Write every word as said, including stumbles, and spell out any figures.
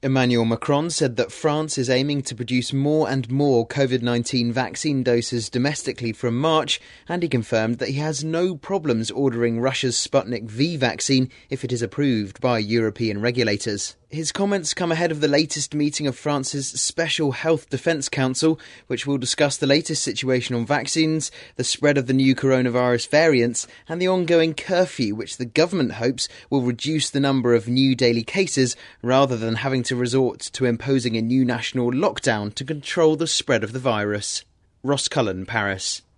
Emmanuel Macron said that France is aiming to produce more and more COVID nineteen vaccine doses domestically from March, and he confirmed that he has no problems ordering Russia's Sputnik V vaccine if it is approved by European regulators. His comments come ahead of the latest meeting of France's Special Health Defence Council, which will discuss the latest situation on vaccines, the spread of the new coronavirus variants, and the ongoing curfew, which the government hopes will reduce the number of new daily cases rather than having to resort to imposing a new national lockdown to control the spread of the virus. Ross Cullen, Paris.